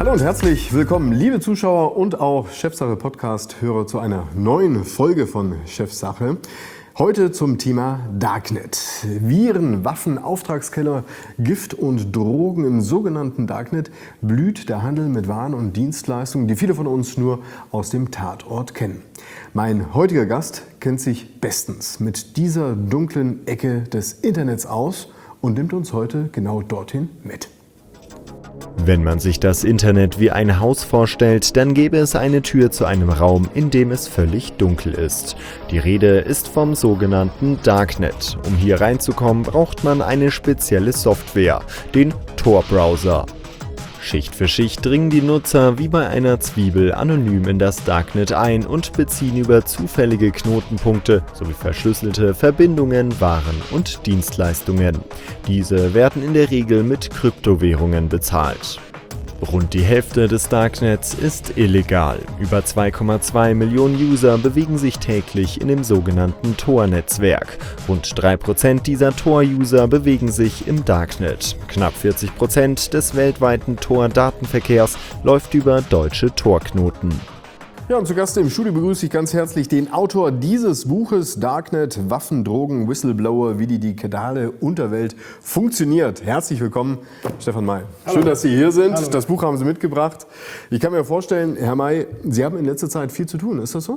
Hallo und herzlich willkommen, liebe Zuschauer und auch Chefsache-Podcast-Hörer zu einer neuen Folge von Chefsache. Heute zum Thema Darknet. Viren, Waffen, Auftragskeller, Gift und Drogen im sogenannten Darknet blüht der Handel mit Waren und Dienstleistungen, die viele von uns nur aus dem Tatort kennen. Mein heutiger Gast kennt sich bestens mit dieser dunklen Ecke des Internets aus und nimmt uns heute genau dorthin mit. Wenn man sich das Internet wie ein Haus vorstellt, dann gäbe es eine Tür zu einem Raum, in dem es völlig dunkel ist. Die Rede ist vom sogenannten Darknet. Um hier reinzukommen, braucht man eine spezielle Software, den Tor-Browser. Schicht für Schicht dringen die Nutzer wie bei einer Zwiebel anonym in das Darknet ein und beziehen über zufällige Knotenpunkte sowie verschlüsselte Verbindungen Waren und Dienstleistungen. Diese werden in der Regel mit Kryptowährungen bezahlt. Rund die Hälfte des Darknets ist illegal. Über 2,2 Millionen User bewegen sich täglich in dem sogenannten Tor-Netzwerk. Rund 3% dieser Tor-User bewegen sich im Darknet. Knapp 40% des weltweiten Tor-Datenverkehrs läuft über deutsche Tor-Knoten. Ja, und zu Gast im Studio begrüße ich ganz herzlich den Autor dieses Buches Darknet, Waffen, Drogen, Whistleblower, wie die digitale Unterwelt funktioniert. Herzlich willkommen, Stefan May. Hallo. Schön, dass Sie hier sind. Hallo. Das Buch haben Sie mitgebracht. Ich kann mir vorstellen, Herr May, Sie haben in letzter Zeit viel zu tun. Ist das so?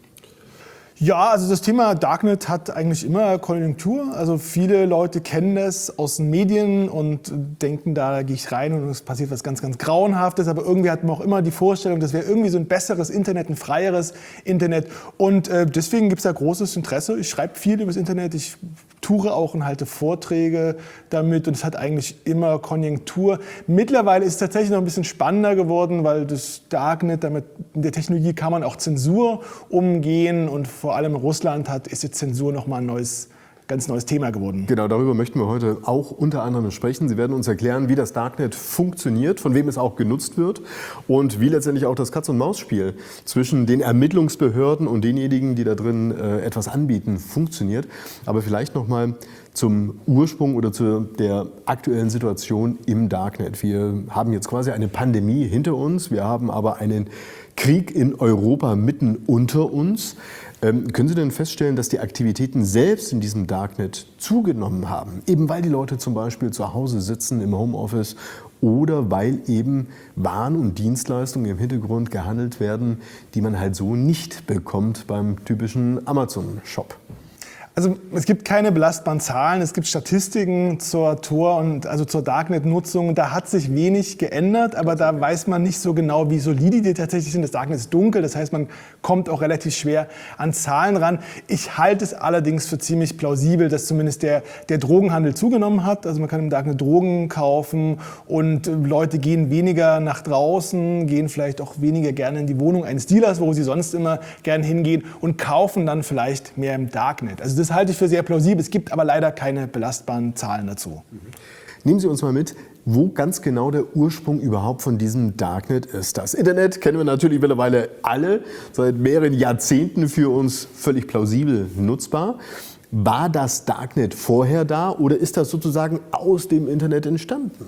Ja, also das Thema Darknet hat eigentlich immer Konjunktur. Also viele Leute kennen das aus den Medien und denken, da gehe ich rein und es passiert was ganz, ganz Grauenhaftes. Aber irgendwie hat man auch immer die Vorstellung, das wäre irgendwie so ein besseres Internet, ein freieres Internet. Und deswegen gibt es da großes Interesse. Ich schreibe viel über das Internet, ich toure auch und halte Vorträge damit und es hat eigentlich immer Konjunktur. Mittlerweile ist es tatsächlich noch ein bisschen spannender geworden, weil das Darknet, damit mit der Technologie kann man auch Zensur umgehen und vor allem in Russland ist jetzt Zensur nochmal ein ganz neues Thema geworden. Genau, darüber möchten wir heute auch unter anderem sprechen. Sie werden uns erklären, wie das Darknet funktioniert, von wem es auch genutzt wird und wie letztendlich auch das Katz-und-Maus-Spiel zwischen den Ermittlungsbehörden und denjenigen, die da drin etwas anbieten, funktioniert. Aber vielleicht noch mal zum Ursprung oder zu der aktuellen Situation im Darknet. Wir haben jetzt quasi eine Pandemie hinter uns, wir haben aber einen Krieg in Europa mitten unter uns. Können Sie denn feststellen, dass die Aktivitäten selbst in diesem Darknet zugenommen haben? Eben weil die Leute zum Beispiel zu Hause sitzen im Homeoffice oder weil eben Waren und Dienstleistungen im Hintergrund gehandelt werden, die man halt so nicht bekommt beim typischen Amazon-Shop? Also es gibt keine belastbaren Zahlen, es gibt Statistiken zur Tor- und also zur Darknet-Nutzung. Da hat sich wenig geändert, aber da weiß man nicht so genau, wie solide die tatsächlich sind. Das Darknet ist dunkel, das heißt, man kommt auch relativ schwer an Zahlen ran. Ich halte es allerdings für ziemlich plausibel, dass zumindest der Drogenhandel zugenommen hat. Also man kann im Darknet Drogen kaufen und Leute gehen weniger nach draußen, gehen vielleicht auch weniger gerne in die Wohnung eines Dealers, wo sie sonst immer gerne hingehen und kaufen dann vielleicht mehr im Darknet. Also das halte ich für sehr plausibel. Es gibt aber leider keine belastbaren Zahlen dazu. Nehmen Sie uns mal mit, wo ganz genau der Ursprung überhaupt von diesem Darknet ist. Das Internet kennen wir natürlich mittlerweile alle, seit mehreren Jahrzehnten für uns völlig plausibel nutzbar. War das Darknet vorher da oder ist das sozusagen aus dem Internet entstanden?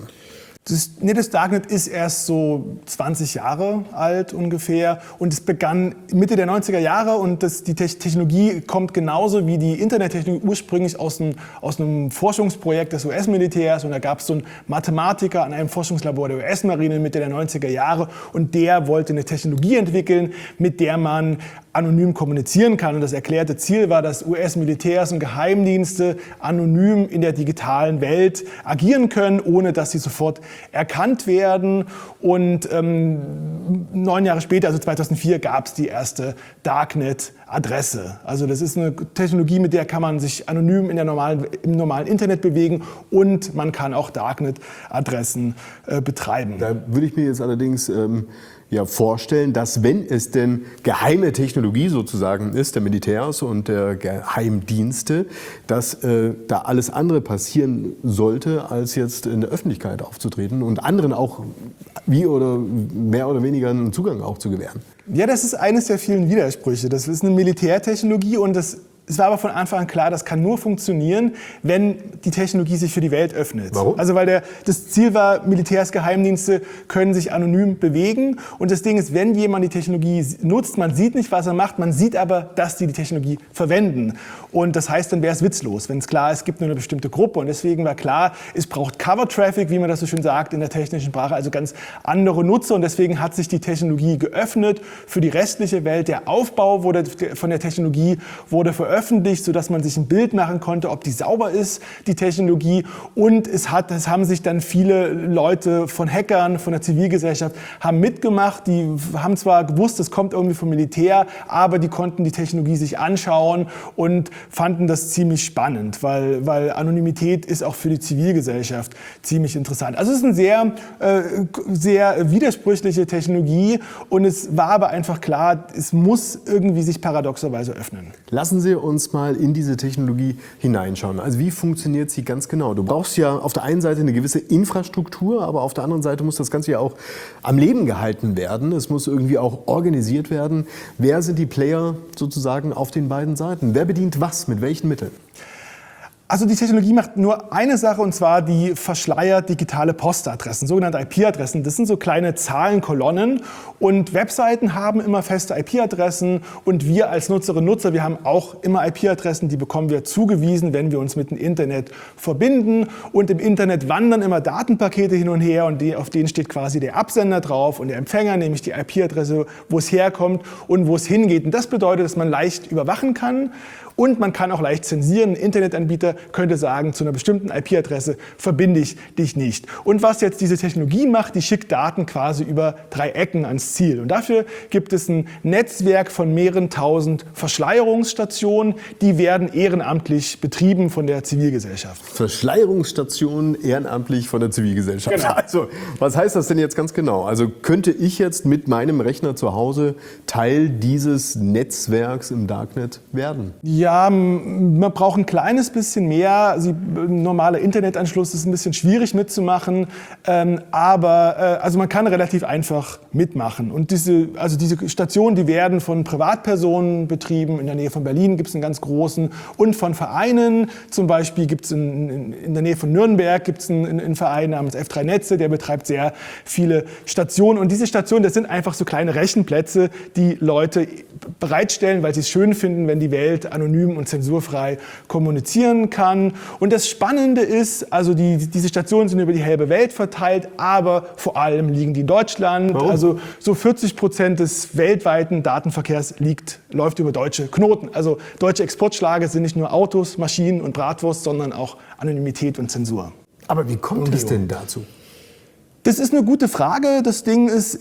Das Darknet ist erst so 20 Jahre alt ungefähr und es begann Mitte der 90er Jahre und die Technologie kommt genauso wie die Internettechnologie ursprünglich aus einem Forschungsprojekt des US-Militärs und da gab es so einen Mathematiker an einem Forschungslabor der US-Marine Mitte der 90er Jahre und der wollte eine Technologie entwickeln, mit der man anonym kommunizieren kann. Und das erklärte Ziel war, dass US-Militärs und Geheimdienste anonym in der digitalen Welt agieren können, ohne dass sie sofort erkannt werden. Und 9 Jahre später, also 2004, gab es die erste Darknet-Adresse. Also das ist eine Technologie, mit der kann man sich anonym im normalen Internet bewegen und man kann auch Darknet-Adressen betreiben. Da würde ich mir jetzt allerdings vorstellen, dass wenn es denn geheime Technologie sozusagen ist, der Militärs und der Geheimdienste, dass da alles andere passieren sollte, als jetzt in der Öffentlichkeit aufzutreten und anderen auch wie oder mehr oder weniger einen Zugang auch zu gewähren. Ja, das ist eines der vielen Widersprüche. Das ist eine Militärtechnologie und das es war aber von Anfang an klar, das kann nur funktionieren, wenn die Technologie sich für die Welt öffnet. Warum? Also weil das Ziel war, Militärs, Geheimdienste können sich anonym bewegen. Und das Ding ist, wenn jemand die Technologie nutzt, man sieht nicht, was er macht, man sieht aber, dass die Technologie verwenden. Und das heißt, dann wäre es witzlos, wenn es klar ist, es gibt nur eine bestimmte Gruppe. Und deswegen war klar, es braucht Cover-Traffic, wie man das so schön sagt in der technischen Sprache, also ganz andere Nutzer. Und deswegen hat sich die Technologie geöffnet für die restliche Welt. Der Aufbau von der Technologie wurde veröffentlicht, sodass man sich ein Bild machen konnte, ob die sauber ist, die Technologie. Und es haben sich dann viele Leute von Hackern, von der Zivilgesellschaft, haben mitgemacht. Die haben zwar gewusst, es kommt irgendwie vom Militär, aber die konnten die Technologie sich anschauen und fanden das ziemlich spannend, weil Anonymität ist auch für die Zivilgesellschaft ziemlich interessant. Also es ist eine sehr widersprüchliche Technologie und es war aber einfach klar, es muss irgendwie sich paradoxerweise öffnen. Lassen Sie uns mal in diese Technologie hineinschauen. Also wie funktioniert sie ganz genau? Du brauchst ja auf der einen Seite eine gewisse Infrastruktur, aber auf der anderen Seite muss das Ganze ja auch am Leben gehalten werden. Es muss irgendwie auch organisiert werden. Wer sind die Player sozusagen auf den beiden Seiten? Wer bedient was, mit welchen Mitteln? Also die Technologie macht nur eine Sache, und zwar die verschleiert digitale Postadressen, sogenannte IP-Adressen. Das sind so kleine Zahlenkolonnen und Webseiten haben immer feste IP-Adressen und wir als Nutzerinnen und Nutzer, wir haben auch immer IP-Adressen, die bekommen wir zugewiesen, wenn wir uns mit dem Internet verbinden. Und im Internet wandern immer Datenpakete hin und her und auf denen steht quasi der Absender drauf und der Empfänger, nämlich die IP-Adresse, wo es herkommt und wo es hingeht. Und das bedeutet, dass man leicht überwachen kann. Und man kann auch leicht zensieren. Ein Internetanbieter könnte sagen, zu einer bestimmten IP-Adresse verbinde ich dich nicht. Und was jetzt diese Technologie macht, die schickt Daten quasi über 3 Ecken ans Ziel. Und dafür gibt es ein Netzwerk von mehreren tausend Verschleierungsstationen, die werden ehrenamtlich betrieben von der Zivilgesellschaft. Verschleierungsstationen ehrenamtlich von der Zivilgesellschaft. Genau. Also, was heißt das denn jetzt ganz genau? Also könnte ich jetzt mit meinem Rechner zu Hause Teil dieses Netzwerks im Darknet werden? Ja, man braucht ein kleines bisschen mehr. Ein normaler Internetanschluss ist ein bisschen schwierig mitzumachen, aber also man kann relativ einfach mitmachen. Und diese Stationen, die werden von Privatpersonen betrieben. In der Nähe von Berlin gibt es einen ganz großen und von Vereinen. Zum Beispiel gibt es in der Nähe von Nürnberg gibt es einen Verein namens F3 Netze, der betreibt sehr viele Stationen. Und diese Stationen, das sind einfach so kleine Rechenplätze, die Leute bereitstellen, weil sie es schön finden, wenn die Welt anonym und zensurfrei kommunizieren kann. Und das Spannende ist, also diese Stationen sind über die halbe Welt verteilt, aber vor allem liegen die in Deutschland. Warum? Also so 40% des weltweiten Datenverkehrs läuft über deutsche Knoten. Also deutsche Exportschlager sind nicht nur Autos, Maschinen und Bratwurst, sondern auch Anonymität und Zensur. Aber wie kommt es denn dazu? Das ist eine gute Frage. Das Ding ist,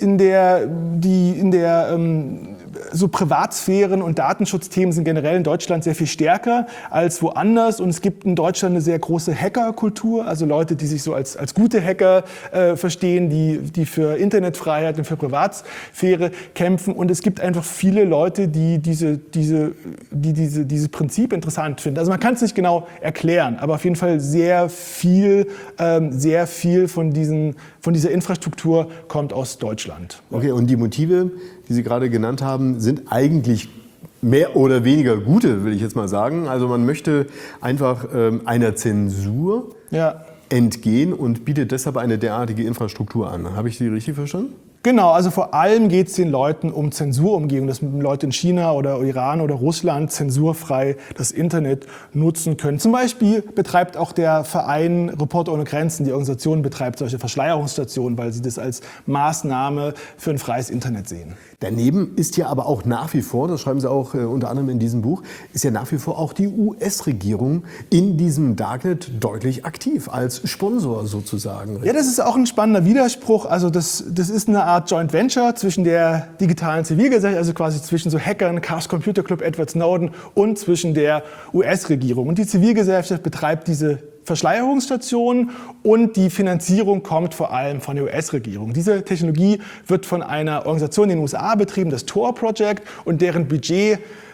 so Privatsphären- und Datenschutzthemen sind generell in Deutschland sehr viel stärker als woanders. Und es gibt in Deutschland eine sehr große Hackerkultur, also Leute, die sich so als gute Hacker verstehen, die für Internetfreiheit und für Privatsphäre kämpfen. Und es gibt einfach viele Leute, die dieses Prinzip interessant finden. Also man kann es nicht genau erklären, aber auf jeden Fall sehr viel von dieser Infrastruktur kommt aus Deutschland. Okay, und die Motive, die Sie gerade genannt haben, sind eigentlich mehr oder weniger gute, will ich jetzt mal sagen. Also man möchte einfach einer Zensur entgehen und bietet deshalb eine derartige Infrastruktur an. Habe ich Sie richtig verstanden? Genau, also vor allem geht es den Leuten um Zensurumgehung, dass Leute in China oder Iran oder Russland zensurfrei das Internet nutzen können. Zum Beispiel betreibt auch der Verein Reporter ohne Grenzen, die Organisation betreibt solche Verschleierungsstationen, weil sie das als Maßnahme für ein freies Internet sehen. Daneben ist ja aber auch nach wie vor, das schreiben Sie auch unter anderem in diesem Buch, ist ja nach wie vor auch die US-Regierung in diesem Darknet deutlich aktiv, als Sponsor sozusagen. Ja, das ist auch ein spannender Widerspruch. Also das ist eine Art Joint Venture zwischen der digitalen Zivilgesellschaft, also quasi zwischen so Hackern, Chaos Computer Club, Edward Snowden und zwischen der US-Regierung. Und die Zivilgesellschaft betreibt diese Verschleierungsstationen und die Finanzierung kommt vor allem von der US-Regierung. Diese Technologie wird von einer Organisation in den USA betrieben, das Tor Project, und deren Budget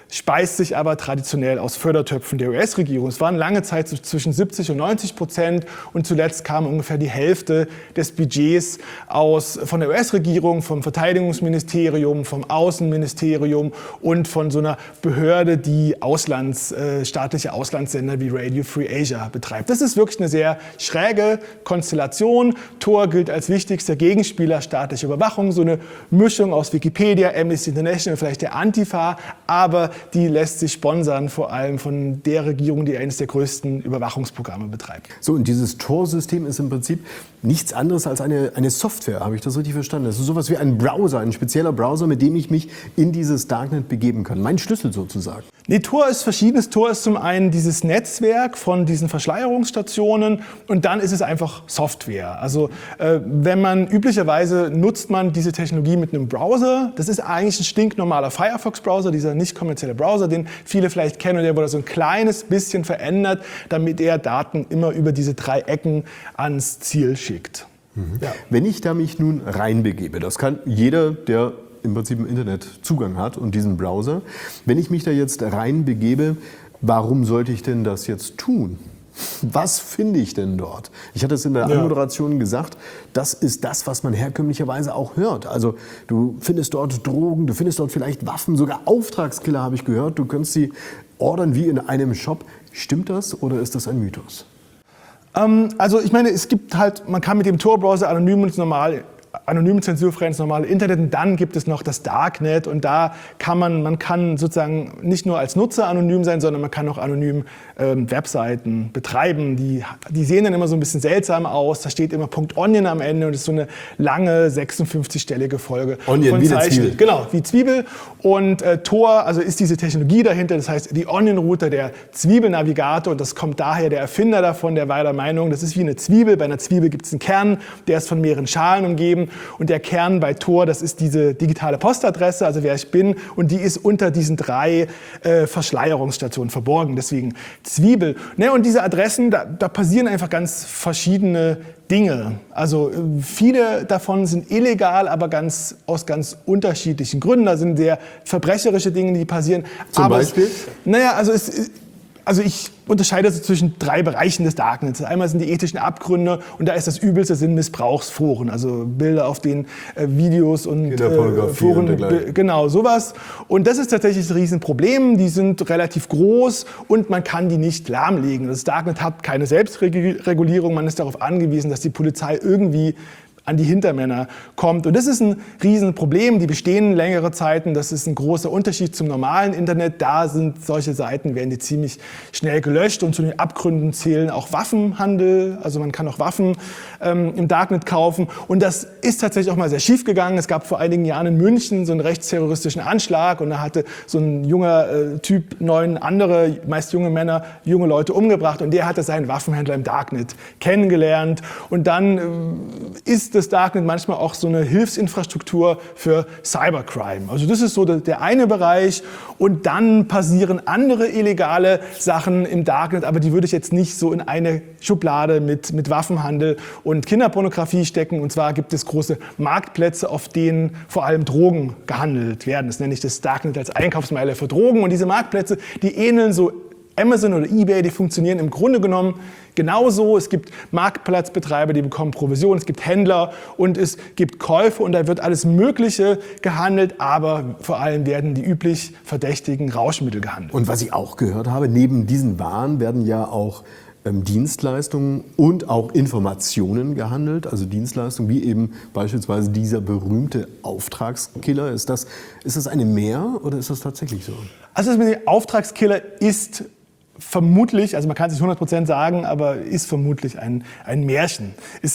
speist sich aber traditionell aus Fördertöpfen der US-Regierung. Es waren lange Zeit zwischen 70% und 90% und zuletzt kam ungefähr die Hälfte des Budgets von der US-Regierung, vom Verteidigungsministerium, vom Außenministerium und von so einer Behörde, die staatliche Auslandssender wie Radio Free Asia betreibt. Das ist wirklich eine sehr schräge Konstellation. Tor gilt als wichtigster Gegenspieler staatlicher Überwachung, so eine Mischung aus Wikipedia, Amnesty International, vielleicht der Antifa, aber die lässt sich sponsern, vor allem von der Regierung, die eines der größten Überwachungsprogramme betreibt. So, und dieses Tor-System ist im Prinzip nichts anderes als eine Software, habe ich das richtig verstanden? Das ist sowas wie ein Browser, ein spezieller Browser, mit dem ich mich in dieses Darknet begeben kann. Mein Schlüssel sozusagen. Nee, Tor ist verschiedenes. Tor ist zum einen dieses Netzwerk von diesen Verschleierungsstationen und dann ist es einfach Software. Also üblicherweise nutzt man diese Technologie mit einem Browser. Das ist eigentlich ein stinknormaler Firefox-Browser, dieser nicht kommerzielle Browser, den viele vielleicht kennen, und der wurde so ein kleines bisschen verändert, damit er Daten immer über diese 3 Ecken ans Ziel schickt. Ja. Wenn ich da mich nun reinbegebe, das kann jeder, der im Prinzip im Internet Zugang hat und diesen Browser. Wenn ich mich da jetzt reinbegebe, warum sollte ich denn das jetzt tun? Was finde ich denn dort? Ich hatte es in der Anmoderation gesagt, das ist das, was man herkömmlicherweise auch hört. Also du findest dort Drogen, du findest dort vielleicht Waffen, sogar Auftragskiller habe ich gehört. Du kannst sie ordern wie in einem Shop. Stimmt das oder ist das ein Mythos? Also ich meine, man kann mit dem Tor-Browser anonym zensurfrei ins normale Internet, und dann gibt es noch das Darknet, und da kann man kann sozusagen nicht nur als Nutzer anonym sein, sondern man kann auch anonym Webseiten betreiben. Die sehen dann immer so ein bisschen seltsam aus, da steht immer .onion am Ende und es ist so eine lange 56-stellige Folge Onion, von wie eine Zwiebel. Genau, wie Zwiebel. Und Tor, also ist diese Technologie dahinter, das heißt die Onion-Router, der Zwiebelnavigator, und das kommt daher, der Erfinder davon, der war der Meinung, das ist wie eine Zwiebel. Bei einer Zwiebel gibt es einen Kern, der ist von mehreren Schalen umgeben. Und der Kern bei Tor, das ist diese digitale Postadresse, also wer ich bin, und die ist unter diesen 3 Verschleierungsstationen verborgen, deswegen Zwiebel. Ne, und diese Adressen, da passieren einfach ganz verschiedene Dinge. Also viele davon sind illegal, aber aus ganz unterschiedlichen Gründen. Da sind sehr verbrecherische Dinge, die passieren. Zum Beispiel? Also ich unterscheide zwischen 3 Bereichen des Darknets. Einmal sind die ethischen Abgründe, und da ist das Übelste sind Missbrauchsforen, also Bilder, auf denen Videos und Foren, genau sowas. Und das ist tatsächlich ein Riesenproblem. Die sind relativ groß und man kann die nicht lahmlegen. Das Darknet hat keine Selbstregulierung. Man ist darauf angewiesen, dass die Polizei irgendwie an die Hintermänner kommt. Und das ist ein Riesenproblem. Die bestehen längere Zeiten. Das ist ein großer Unterschied zum normalen Internet. Da sind solche Seiten, werden die ziemlich schnell gelöscht. Und zu den Abgründen zählen auch Waffenhandel. Also man kann auch Waffen im Darknet kaufen. Und das ist tatsächlich auch mal sehr schief gegangen. Es gab vor einigen Jahren in München so einen rechtsterroristischen Anschlag. Und da hatte so ein junger Typ 9 andere, meist junge Männer, junge Leute umgebracht. Und der hatte seinen Waffenhändler im Darknet kennengelernt. Und dann ist das Darknet manchmal auch so eine Hilfsinfrastruktur für Cybercrime. Also das ist so der eine Bereich. Und dann passieren andere illegale Sachen im Darknet, aber die würde ich jetzt nicht so in eine Schublade mit Waffenhandel und Kinderpornografie stecken. Und zwar gibt es große Marktplätze, auf denen vor allem Drogen gehandelt werden. Das nenne ich das Darknet als Einkaufsmeile für Drogen. Und diese Marktplätze, die ähneln so Amazon oder eBay, die funktionieren im Grunde genommen genauso. Es gibt Marktplatzbetreiber, die bekommen Provision, es gibt Händler und es gibt Käufe, und da wird alles Mögliche gehandelt, aber vor allem werden die üblich verdächtigen Rauschmittel gehandelt. Und was ich auch gehört habe, neben diesen Waren werden ja auch Dienstleistungen und auch Informationen gehandelt, also Dienstleistungen wie eben beispielsweise dieser berühmte Auftragskiller. Ist das eine Mehr oder ist das tatsächlich so? Also das mit dem Auftragskiller ist vermutlich, also man kann es nicht 100% sagen, aber ist vermutlich ein Märchen.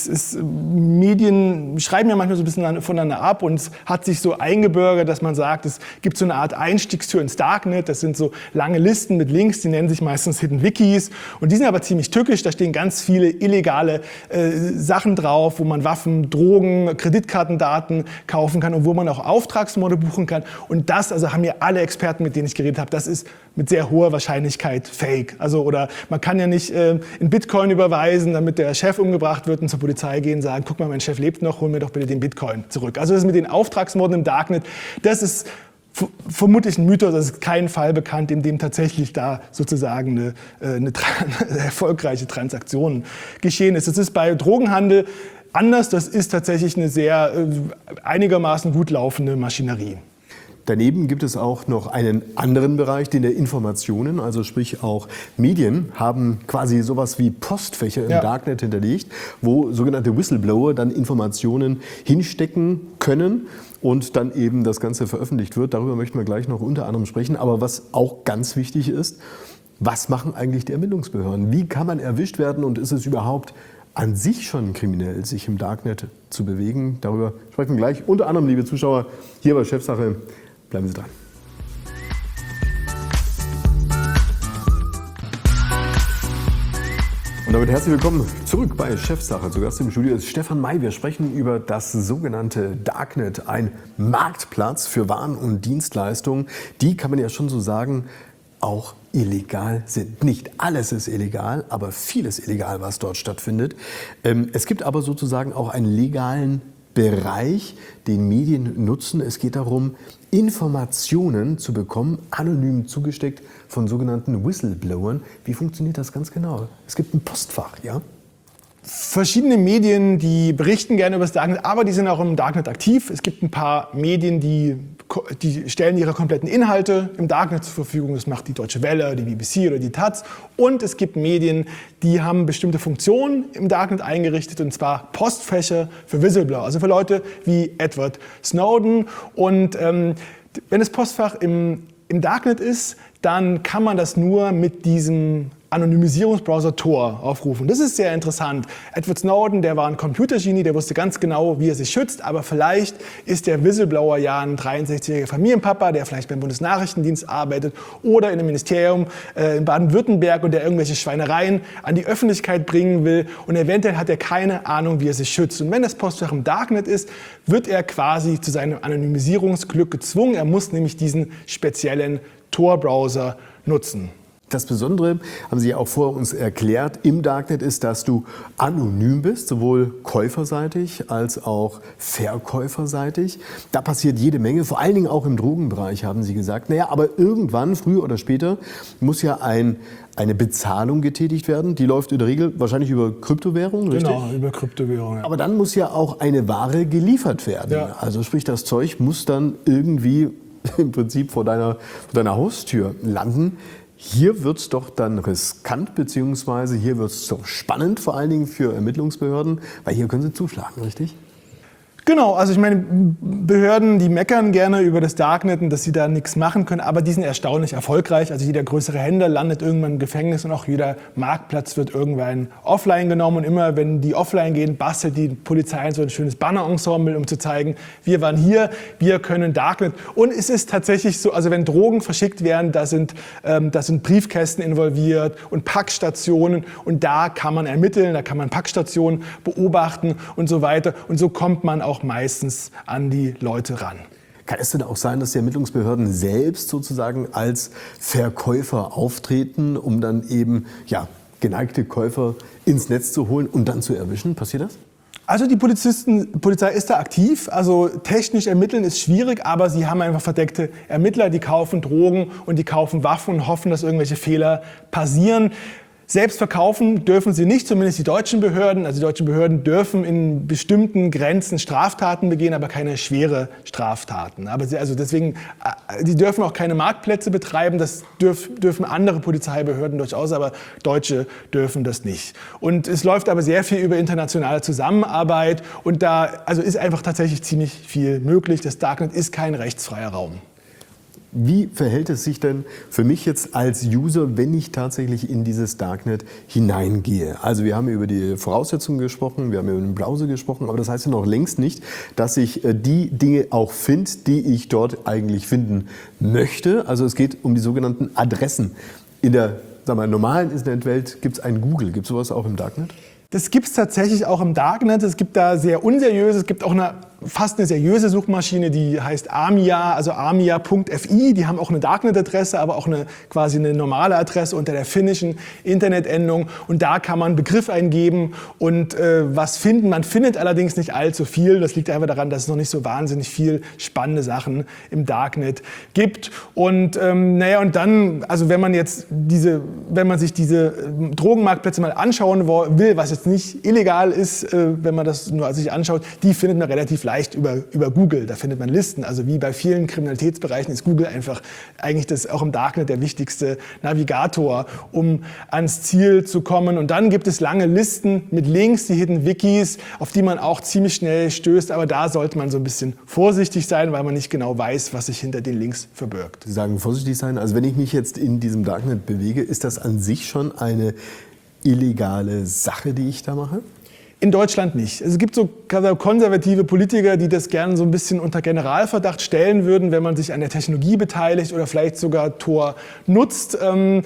Medien schreiben ja manchmal so ein bisschen voneinander ab, und es hat sich so eingebürgert, dass man sagt, es gibt so eine Art Einstiegstür ins Darknet. Das sind so lange Listen mit Links, die nennen sich meistens Hidden Wikis, und die sind aber ziemlich tückisch. Da stehen ganz viele illegale Sachen drauf, wo man Waffen, Drogen, Kreditkartendaten kaufen kann und wo man auch Auftragsmorde buchen kann. Und das, also haben mir alle Experten, mit denen ich geredet habe, das ist mit sehr hoher Wahrscheinlichkeit fake. Also, oder man kann ja nicht in Bitcoin überweisen, damit der Chef umgebracht wird, und zur Polizei gehen und sagen, guck mal, mein Chef lebt noch, hol mir doch bitte den Bitcoin zurück. Also das mit den Auftragsmorden im Darknet, das ist vermutlich ein Mythos, es ist kein Fall bekannt, in dem tatsächlich da sozusagen eine erfolgreiche Transaktion geschehen ist. Das ist bei Drogenhandel anders, das ist tatsächlich eine sehr einigermaßen gut laufende Maschinerie. Daneben gibt es auch noch einen anderen Bereich, den der Informationen, also sprich auch Medien, haben quasi sowas wie Postfächer im Darknet hinterlegt, wo sogenannte Whistleblower dann Informationen hinstecken können und dann eben das Ganze veröffentlicht wird. Darüber möchten wir gleich noch unter anderem sprechen. Aber was auch ganz wichtig ist, was machen eigentlich die Ermittlungsbehörden? Wie kann man erwischt werden und ist es überhaupt an sich schon kriminell, sich im Darknet zu bewegen? Darüber sprechen wir gleich. Unter anderem, liebe Zuschauer, hier bei Chefsache. Bleiben Sie dran. Und damit herzlich willkommen zurück bei Chefsache. Zu Gast im Studio ist Stefan May. Wir sprechen über das sogenannte Darknet, ein Marktplatz für Waren und Dienstleistungen. Die, kann man ja schon so sagen, auch illegal sind. Nicht alles ist illegal, aber vieles illegal, was dort stattfindet. Es gibt aber sozusagen auch einen legalen Bereich, den Medien nutzen. Es geht darum, Informationen zu bekommen, anonym zugesteckt von sogenannten Whistleblowern. Wie funktioniert das ganz genau? Es gibt ein Postfach, ja? Verschiedene Medien, die berichten gerne über das Darknet, aber die sind auch im Darknet aktiv. Es gibt ein paar Medien, die stellen ihre kompletten Inhalte im Darknet zur Verfügung. Das macht die Deutsche Welle, die BBC oder die Taz. Und es gibt Medien, die haben bestimmte Funktionen im Darknet eingerichtet, und zwar Postfächer für Whistleblower, also für Leute wie Edward Snowden. Und wenn das Postfach im Darknet ist, dann kann man das nur mit diesem Anonymisierungsbrowser Tor aufrufen. Das ist sehr interessant. Edward Snowden, der war ein Computergenie, der wusste ganz genau, wie er sich schützt, aber vielleicht ist der Whistleblower ja ein 63-jähriger Familienpapa, der vielleicht beim Bundesnachrichtendienst arbeitet oder in einem Ministerium in Baden-Württemberg und der irgendwelche Schweinereien an die Öffentlichkeit bringen will, und eventuell hat er keine Ahnung, wie er sich schützt. Und wenn das Postfach im Darknet ist, wird er quasi zu seinem Anonymisierungsglück gezwungen. Er muss nämlich diesen speziellen Tor-Browser nutzen. Das Besondere, haben Sie ja auch vor uns erklärt, im Darknet ist, dass du anonym bist, sowohl käuferseitig als auch verkäuferseitig. Da passiert jede Menge, vor allen Dingen auch im Drogenbereich, haben Sie gesagt. Naja, aber irgendwann, früher oder später, muss ja eine Bezahlung getätigt werden. Die läuft in der Regel wahrscheinlich über Kryptowährungen, richtig? Genau, über Kryptowährungen. Ja. Aber dann muss ja auch eine Ware geliefert werden. Ja. Also sprich, das Zeug muss dann irgendwie im Prinzip vor deiner Haustür landen. Hier wird es doch dann riskant, beziehungsweise hier wird es doch spannend, vor allen Dingen für Ermittlungsbehörden, weil hier können sie zuschlagen, richtig? Genau, also ich meine, Behörden, die meckern gerne über das Darknet und dass sie da nichts machen können, aber die sind erstaunlich erfolgreich. Also jeder größere Händler landet irgendwann im Gefängnis und auch jeder Marktplatz wird irgendwann offline genommen. Und immer, wenn die offline gehen, bastelt die Polizei so ein schönes Banner-Ensemble, um zu zeigen, wir waren hier, wir können Darknet. Und es ist tatsächlich so, also wenn Drogen verschickt werden, da sind Briefkästen involviert und Packstationen, und da kann man ermitteln, da kann man Packstationen beobachten und so weiter. Und so kommt man auch meistens an die Leute ran. Kann es denn auch sein, dass die Ermittlungsbehörden selbst sozusagen als Verkäufer auftreten, um dann eben geneigte Käufer ins Netz zu holen und dann zu erwischen? Passiert das? Also die Polizei ist da aktiv. Also technisch ermitteln ist schwierig, aber sie haben einfach verdeckte Ermittler, die kaufen Drogen und die kaufen Waffen und hoffen, dass irgendwelche Fehler passieren. Selbst verkaufen dürfen sie nicht, zumindest die deutschen Behörden. Also die deutschen Behörden dürfen in bestimmten Grenzen Straftaten begehen, aber keine schwere Straftaten. Aber die dürfen auch keine Marktplätze betreiben. Das dürfen andere Polizeibehörden durchaus, aber Deutsche dürfen das nicht. Und es läuft aber sehr viel über internationale Zusammenarbeit, und da ist einfach tatsächlich ziemlich viel möglich. Das Darknet ist kein rechtsfreier Raum. Wie verhält es sich denn für mich jetzt als User, wenn ich tatsächlich in dieses Darknet hineingehe? Also wir haben über die Voraussetzungen gesprochen, wir haben über den Browser gesprochen, aber das heißt ja noch längst nicht, dass ich die Dinge auch finde, die ich dort eigentlich finden möchte. Also es geht um die sogenannten Adressen. In der normalen Internetwelt gibt es ein Google. Gibt es sowas auch im Darknet? Das gibt es tatsächlich auch im Darknet. Es gibt da sehr unseriöse, es gibt auch fast eine seriöse Suchmaschine, die heißt Amia, also amia.fi. Die haben auch eine Darknet-Adresse, aber auch quasi eine normale Adresse unter der finnischen Internetendung. Und da kann man einen Begriff eingeben und was finden. Man findet allerdings nicht allzu viel. Das liegt einfach daran, dass es noch nicht so wahnsinnig viel spannende Sachen im Darknet gibt. Und und dann, also wenn man sich diese Drogenmarktplätze mal anschauen will, was jetzt nicht illegal ist, wenn man das nur sich anschaut, die findet man relativ leicht über Google. Da findet man Listen. Also wie bei vielen Kriminalitätsbereichen ist Google einfach eigentlich auch im Darknet der wichtigste Navigator, um ans Ziel zu kommen. Und dann gibt es lange Listen mit Links, die Hidden Wikis, auf die man auch ziemlich schnell stößt. Aber da sollte man so ein bisschen vorsichtig sein, weil man nicht genau weiß, was sich hinter den Links verbirgt. Sie sagen vorsichtig sein. Also wenn ich mich jetzt in diesem Darknet bewege, ist das an sich schon eine illegale Sache, die ich da mache? In Deutschland nicht. Es gibt so konservative Politiker, die das gerne so ein bisschen unter Generalverdacht stellen würden, wenn man sich an der Technologie beteiligt oder vielleicht sogar Tor nutzt.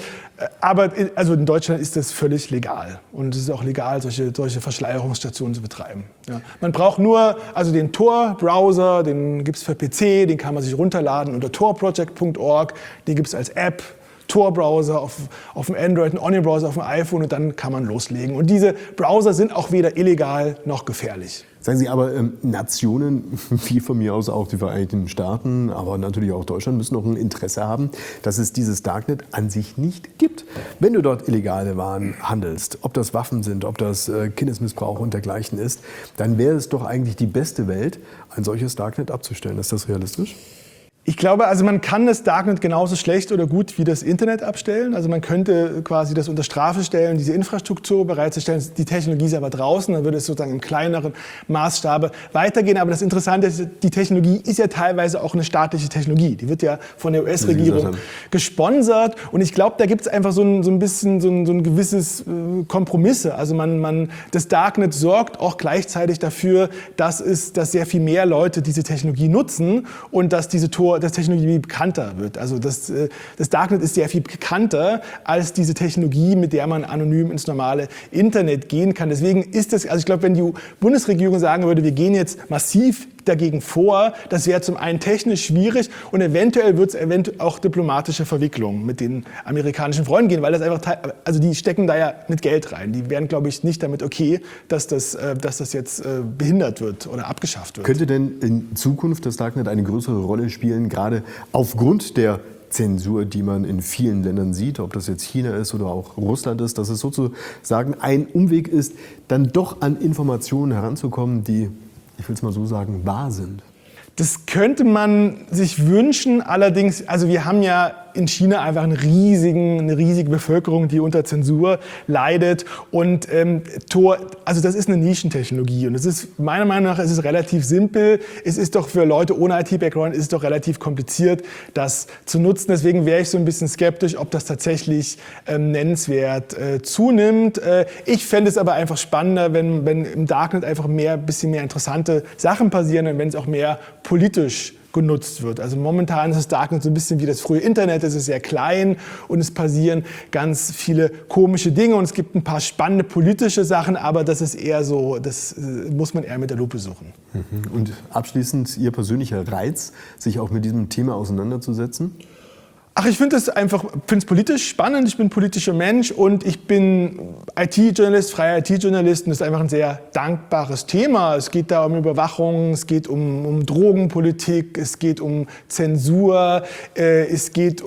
Aber also in Deutschland ist das völlig legal. Und es ist auch legal, solche Verschleierungsstationen zu betreiben. Ja. Man braucht nur den Tor-Browser, den gibt es für PC, den kann man sich runterladen unter torproject.org, den gibt es als App. Tor-Browser auf dem Android, ein Onion-Browser auf dem iPhone und dann kann man loslegen. Und diese Browser sind auch weder illegal noch gefährlich. Sagen Sie aber, Nationen, wie von mir aus auch die Vereinigten Staaten, aber natürlich auch Deutschland, müssen noch ein Interesse haben, dass es dieses Darknet an sich nicht gibt. Wenn du dort illegale Waren handelst, ob das Waffen sind, ob das Kindesmissbrauch und dergleichen ist, dann wäre es doch eigentlich die beste Welt, ein solches Darknet abzustellen. Ist das realistisch? Ich glaube, also man kann das Darknet genauso schlecht oder gut wie das Internet abstellen. Also man könnte quasi das unter Strafe stellen, diese Infrastruktur bereitzustellen. Die Technologie ist aber draußen, dann würde es sozusagen im kleineren Maßstabe weitergehen. Aber das Interessante ist, die Technologie ist ja teilweise auch eine staatliche Technologie. Die wird ja von der US-Regierung gesponsert. Und ich glaube, da gibt es einfach so ein bisschen so ein gewisses Kompromisse. Also das Darknet sorgt auch gleichzeitig dafür, dass sehr viel mehr Leute diese Technologie nutzen und dass dass Technologie bekannter wird. Also das Darknet ist sehr viel bekannter als diese Technologie, mit der man anonym ins normale Internet gehen kann. Deswegen ist das, also ich glaube, wenn die Bundesregierung sagen würde, wir gehen jetzt massiv dagegen vor, das wäre zum einen technisch schwierig und eventuell wird es auch diplomatische Verwicklungen mit den amerikanischen Freunden gehen, weil das einfach, also die stecken da ja mit Geld rein. Die wären, glaube ich, nicht damit okay, dass das jetzt behindert wird oder abgeschafft wird. Könnte denn in Zukunft das Darknet eine größere Rolle spielen, gerade aufgrund der Zensur, die man in vielen Ländern sieht, ob das jetzt China ist oder auch Russland ist, dass es sozusagen ein Umweg ist, dann doch an Informationen heranzukommen, die, ich will es mal so sagen, wahr sind? Das könnte man sich wünschen, allerdings, also wir haben ja in China einfach eine riesige Bevölkerung, die unter Zensur leidet und Tor, also das ist eine Nischentechnologie und es ist meiner Meinung nach ist es relativ simpel. Es ist doch für Leute ohne IT-Background ist es doch relativ kompliziert, das zu nutzen. Deswegen wäre ich so ein bisschen skeptisch, ob das tatsächlich nennenswert zunimmt. Ich fände es aber einfach spannender, wenn im Darknet einfach ein bisschen mehr interessante Sachen passieren und wenn es auch mehr politisch genutzt wird. Also momentan ist das Darknet so ein bisschen wie das frühe Internet, es ist sehr klein und es passieren ganz viele komische Dinge und es gibt ein paar spannende politische Sachen, aber das ist eher so, das muss man eher mit der Lupe suchen. Und abschließend Ihr persönlicher Reiz, sich auch mit diesem Thema auseinanderzusetzen? Ach, ich finde es politisch spannend, ich bin politischer Mensch und ich bin IT-Journalist, freier IT-Journalist und das ist einfach ein sehr dankbares Thema. Es geht da um Überwachung, es geht um Drogenpolitik, es geht um Zensur, es geht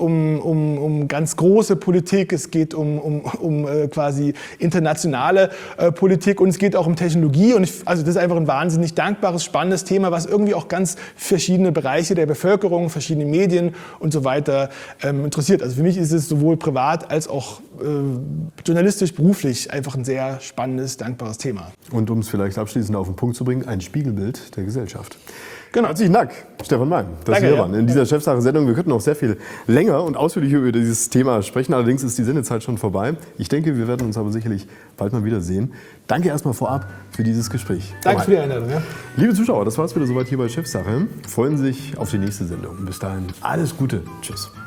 um ganz große Politik, es geht um quasi internationale Politik und es geht auch um Technologie und also das ist einfach ein wahnsinnig dankbares, spannendes Thema, was irgendwie auch ganz verschiedene Bereiche der Bevölkerung, verschiedene Medien und so weiter interessiert. Also für mich ist es sowohl privat als auch journalistisch, beruflich einfach ein sehr spannendes, dankbares Thema. Und um es vielleicht abschließend auf den Punkt zu bringen, ein Spiegelbild der Gesellschaft. Genau. Herzlichen Dank, Stefan Malm, dass Sie hier waren. In dieser Chefsache-Sendung, wir könnten noch sehr viel länger und ausführlicher über dieses Thema sprechen. Allerdings ist die Sendezeit schon vorbei. Ich denke, wir werden uns aber sicherlich bald mal wiedersehen. Danke erstmal vorab für dieses Gespräch. Danke für die Einladung. Ja. Liebe Zuschauer, das war es wieder soweit hier bei Chefsache. Freuen Sie sich auf die nächste Sendung. Bis dahin, alles Gute. Tschüss.